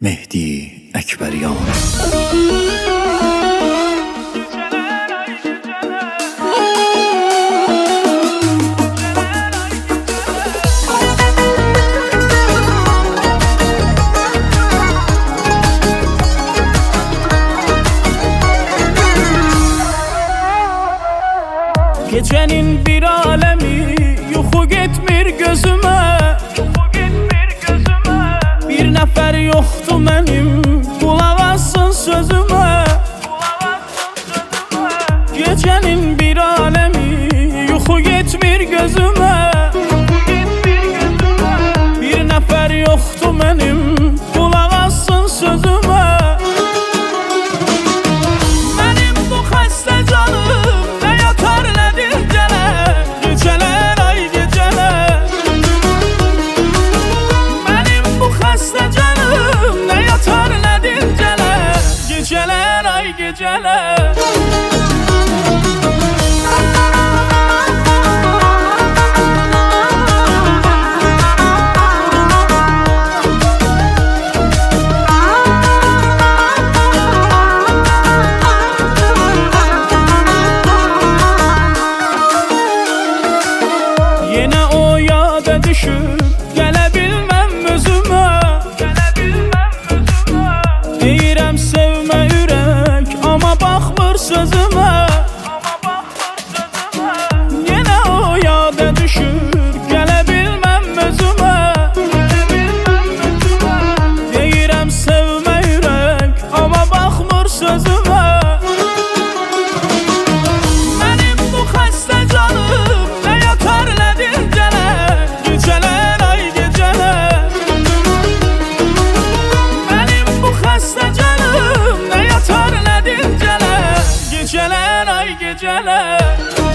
Mehdi Əkbəryan. Gecenin bir alemi yuxu getmir gözüme, bir nəfər yoxdur mənim, qulaq assın sözümə. Gecenin bir alemi yuxu getmir gözüme, bir nəfər yoxdur mənim, qulaq assın sözümə. Mənim bu xəstə canım nə yatar nə dincələr, gecələr ay gecələr. Mənim bu xəstə canım nə yatar nə dincələr, gecələr ay gecələr. Yenə o yada düşüb gələ bilməm özümə, deyirəm sevmə ürək, amma baxmır sözümə. Yenə o yada düşüb gələ bilməm özümə, deyirəm sevmə ürək, amma baxmır sözümə. Mənim bu xəstə canım nə yatar nə dincələr, gecələr ay gecələr. Mənim bu xəstə canım nə yatar nə dincələr, gecələr ay gecələr.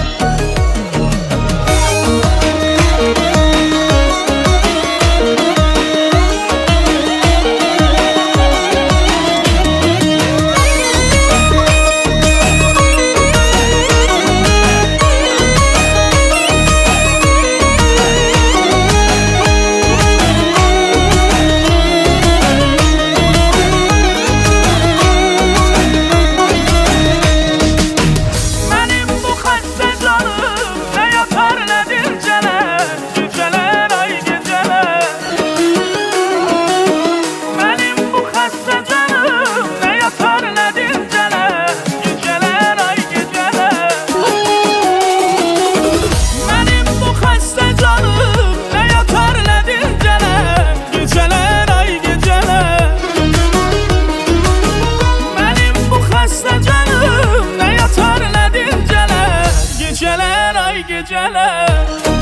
Mənim bu xəstə canım nə yatar nə dincələr, gecələr ay gecələr. Mənim bu xəstə canım nə yatar nə dincələr, gecələr ay gecələr. Mənim bu xəstə canım nə yatar nə dincələr, gecələr ay gecələr. Mənim bu xəstə canım nə yatar nə dincələr, gecələr ay gecələr.